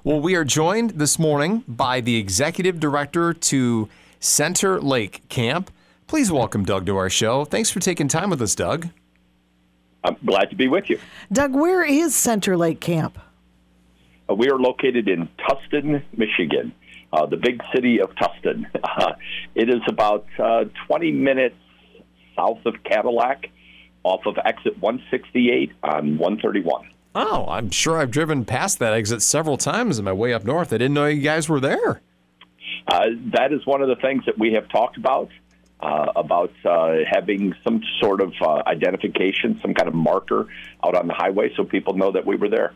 Well, we are joined this morning by the executive director to Center Lake Camp. Please welcome Doug to our show. Thanks for taking time with us, Doug. I'm glad to be with you. Doug, where is Center Lake Camp? We are located in Tustin, Michigan, the big city of Tustin. It is about 20 minutes south of Cadillac, off of exit 168 on 131. Oh, I'm sure I've driven past that exit several times on my way up north. I didn't know you guys were there. That is one of the things that we have talked about having some sort of identification, some kind of marker out on the highway so people know that we were there.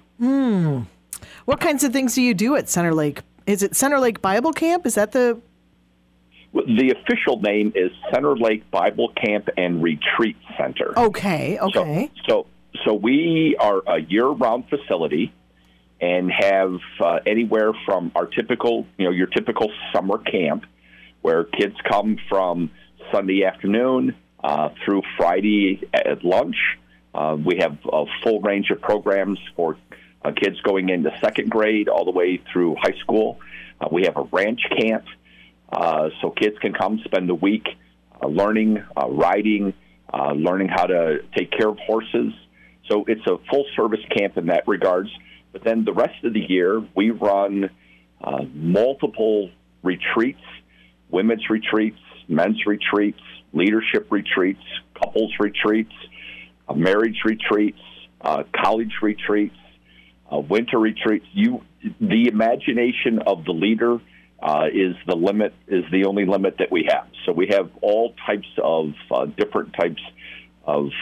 What kinds of things do you do at Center Lake? Is it Center Lake Bible Camp? Is that the... The official name is Center Lake Bible Camp and Retreat Center. Okay. So we are a year-round facility and have anywhere from our typical, your typical summer camp, where kids come from Sunday afternoon through Friday at lunch. We have a full range of programs for kids going into second grade all the way through high school. We have a ranch camp. So kids can come spend the week learning, riding, learning how to take care of horses. So it's a full-service camp in that regards. But then the rest of the year, we run multiple retreats, women's retreats, men's retreats, leadership retreats, couples retreats, marriage retreats, college retreats, winter retreats. The imagination of the leader is the only limit that we have. So we have all types of different types of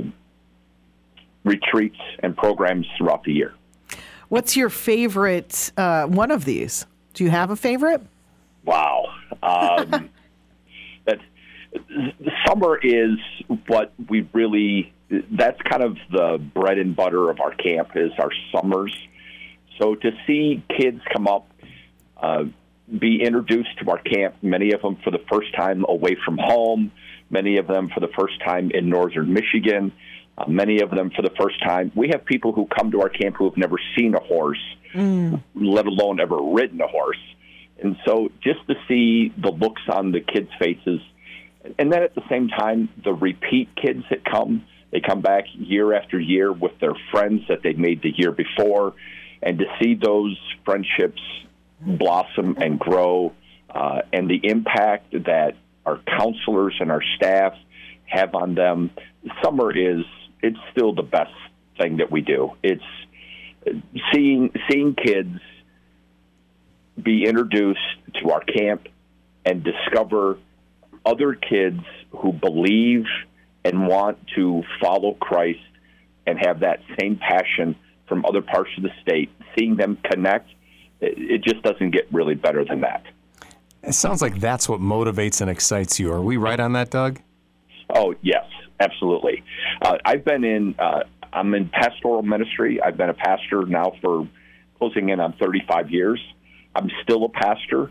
retreats and programs throughout the year. What's your favorite one of these? Do you have a favorite? Wow. The summer is what we really, that's kind of the bread and butter of our camp is our summers. So to see kids come up, be introduced to our camp, many of them for the first time away from home, many of them for the first time in northern Michigan, many of them for the first time. We have people who come to our camp who have never seen a horse, let alone ever ridden a horse. And so just to see the looks on the kids' faces, and then at the same time, the repeat kids that come, they come back year after year with their friends that they made the year before, and to see those friendships blossom and grow, and the impact that our counselors and our staff have on them. Summer it's still the best thing that we do. It's seeing kids be introduced to our camp and discover other kids who believe and want to follow Christ and have that same passion from other parts of the state. Seeing them connect, it just doesn't get really better than that. It sounds like that's what motivates and excites you. Are we right on that, Doug? Oh, yes, absolutely. I'm in pastoral ministry. I've been a pastor now for closing in on 35 years. I'm still a pastor.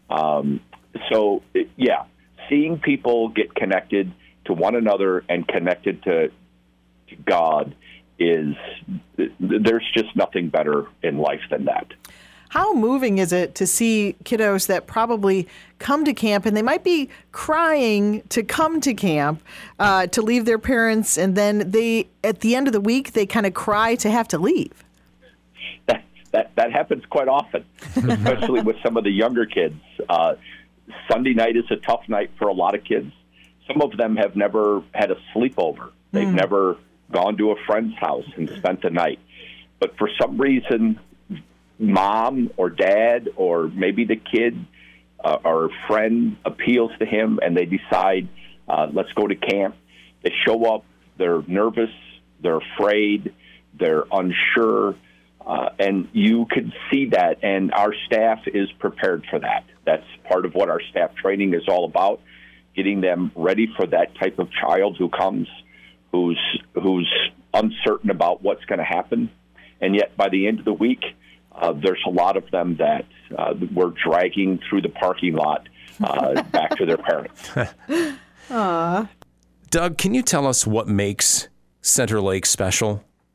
Seeing people get connected to one another and connected to God there's just nothing better in life than that. How moving is it to see kiddos that probably come to camp and they might be crying to come to camp, to leave their parents, and then at the end of the week, they kind of cry to have to leave? That happens quite often, especially with some of the younger kids. Sunday night is a tough night for a lot of kids. Some of them have never had a sleepover. They've never gone to a friend's house and spent the night. But for some reason, mom or dad or maybe the kid or a friend appeals to him and they decide, let's go to camp. They show up, they're nervous, they're afraid, they're unsure, and you can see that, and our staff is prepared for that. That's part of what our staff training is all about, getting them ready for that type of child who comes, who's uncertain about what's going to happen. And yet by the end of the week, there's a lot of them that we're dragging through the parking lot back to their parents. Aww. Doug, can you tell us what makes Center Lake special?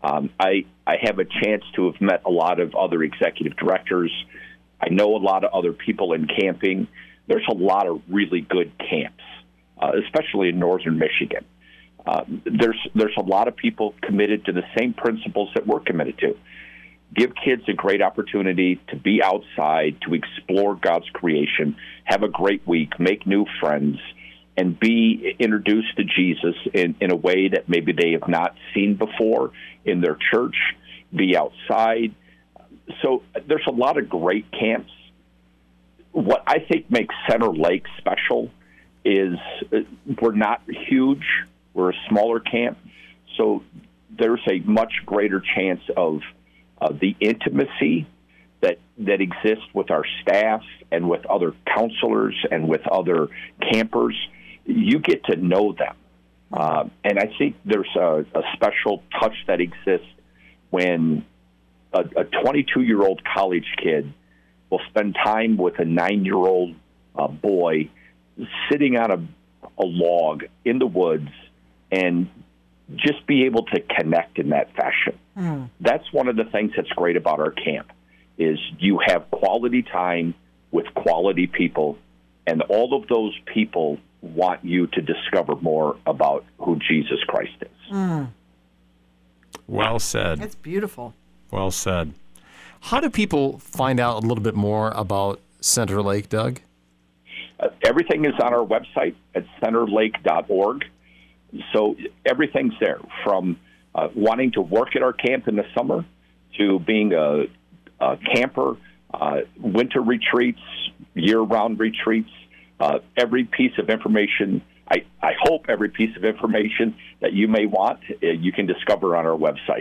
I have a chance to have met a lot of other executive directors. I know a lot of other people in camping. There's a lot of really good camps, especially in northern Michigan. There's a lot of people committed to the same principles that we're committed to. Give kids a great opportunity to be outside, to explore God's creation, have a great week, make new friends, and be introduced to Jesus in a way that maybe they have not seen before in their church, be outside. So there's a lot of great camps. What I think makes Center Lake special is we're not huge. We're a smaller camp. So there's a much greater chance of the intimacy that exists with our staff and with other counselors and with other campers. You get to know them. And I think there's a special touch that exists when a 22-year-old college kid will spend time with a 9-year-old boy sitting on a log in the woods and just be able to connect in that fashion. That's one of the things that's great about our camp is you have quality time with quality people, and all of those people want you to discover more about who Jesus Christ is. Well said. That's beautiful. Well said. How do people find out a little bit more about Center Lake, Doug? Everything is on our website at centerlake.org. So everything's there, from wanting to work at our camp in the summer to being a camper, winter retreats, year-round retreats. Every piece of information, I hope every piece of information that you may want, you can discover on our website.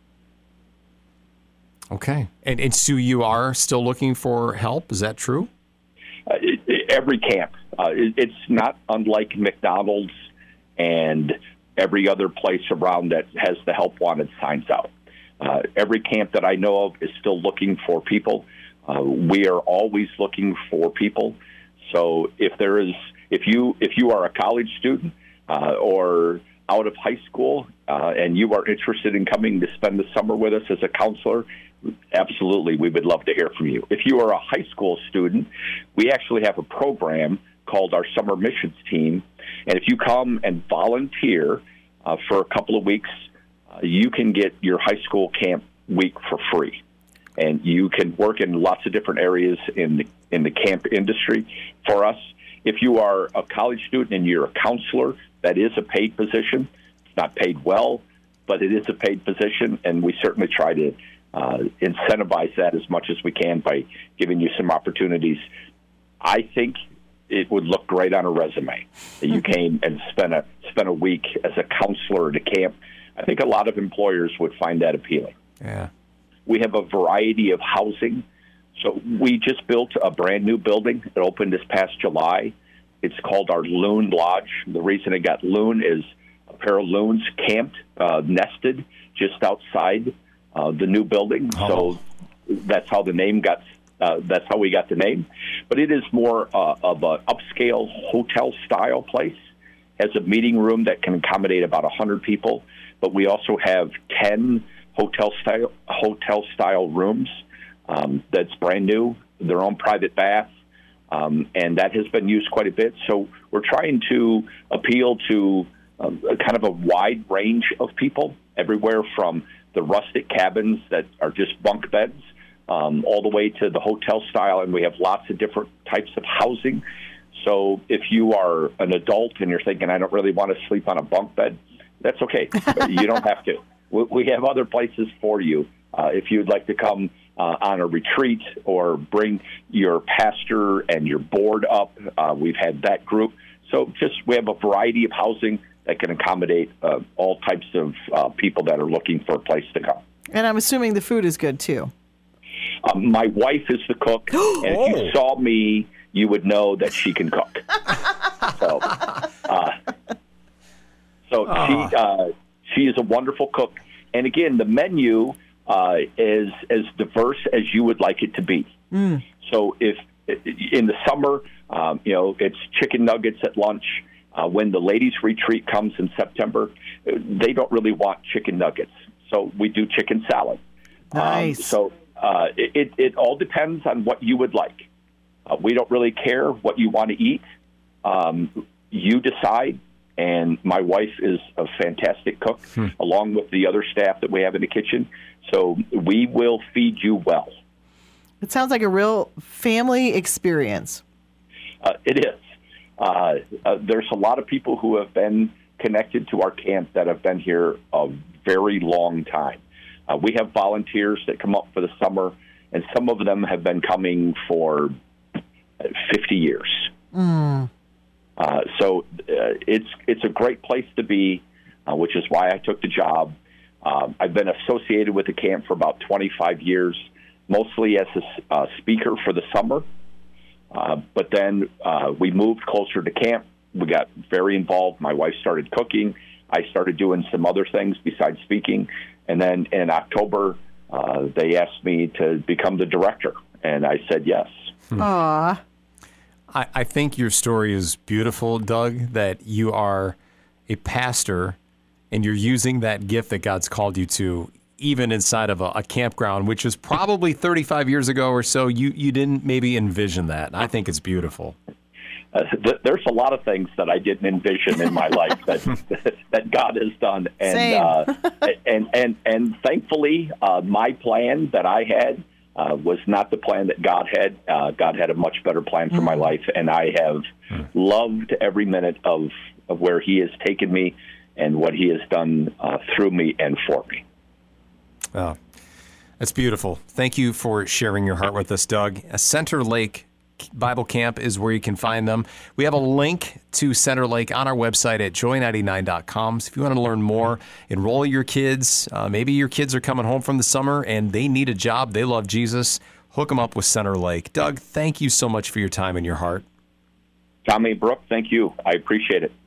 Okay. And Sue, you are still looking for help. Is that true? Every camp. It's not unlike McDonald's and every other place around that has the help wanted signs out. Every camp that I know of is still looking for people. We are always looking for people. So if you are a college student or out of high school and you are interested in coming to spend the summer with us as a counselor, absolutely, we would love to hear from you. If you are a high school student, we actually have a program called our Summer Missions Team. And if you come and volunteer for a couple of weeks, you can get your high school camp week for free. And you can work in lots of different areas in the camp industry. For us, if you are a college student and you're a counselor, that is a paid position. It's not paid well, but it is a paid position, and we certainly try to incentivize that as much as we can by giving you some opportunities. I think it would look great on a resume that you came and spent a week as a counselor at a camp. I think a lot of employers would find that appealing. Yeah. We have a variety of housing. So we just built a brand new building. It opened this past July. It's called our Loon Lodge. The reason it got loon is a pair of loons camped, nested just outside the new building. Oh. So that's how the name got. That's how we got the name. But it is more of an upscale hotel-style place. Has a meeting room that can accommodate about 100 people. But we also have 10 hotel-style rooms that's brand new, their own private bath, and that has been used quite a bit. So we're trying to appeal to kind of a wide range of people, everywhere from the rustic cabins that are just bunk beds all the way to the hotel style, and we have lots of different types of housing. So if you are an adult and you're thinking, I don't really want to sleep on a bunk bed, that's okay. You don't have to. We have other places for you. If you'd like to come on a retreat or bring your pastor and your board up, we've had that group. So we have a variety of housing that can accommodate all types of people that are looking for a place to come. And I'm assuming the food is good, too. My wife is the cook, and if you saw me, you would know that she can cook. She is a wonderful cook. And again, the menu is as diverse as you would like it to be. So if in the summer, it's chicken nuggets at lunch. When the ladies' retreat comes in September, they don't really want chicken nuggets. So we do chicken salad. Nice. It all depends on what you would like. We don't really care what you want to eat. You decide. And my wife is a fantastic cook, along with the other staff that we have in the kitchen. So we will feed you well. It sounds like a real family experience. It is. There's a lot of people who have been connected to our camp that have been here a very long time. We have volunteers that come up for the summer, and some of them have been coming for 50 years. So it's a great place to be, which is why I took the job. I've been associated with the camp for about 25 years, mostly as a speaker for the summer. But then we moved closer to camp. We got very involved. My wife started cooking. I started doing some other things besides speaking. And then in October, they asked me to become the director, and I said yes. Aw. I think your story is beautiful, Doug, that you are a pastor and you're using that gift that God's called you to, even inside of a campground, which is probably 35 years ago or so. You didn't maybe envision that. I think it's beautiful. There's a lot of things that I didn't envision in my life that God has done. And thankfully, my plan that I had was not the plan that God had. God had a much better plan for my life, and I have loved every minute of where He has taken me and what He has done through me and for me. Oh, that's beautiful. Thank you for sharing your heart with us, Doug. Center Lake Bible Camp is where you can find them. We have a link to Center Lake on our website at joy99.com. So if you want to learn more, enroll your kids. Maybe your kids are coming home from the summer and they need a job. They love Jesus. Hook them up with Center Lake. Doug, thank you so much for your time and your heart. Tommy, Brooke, thank you. I appreciate it.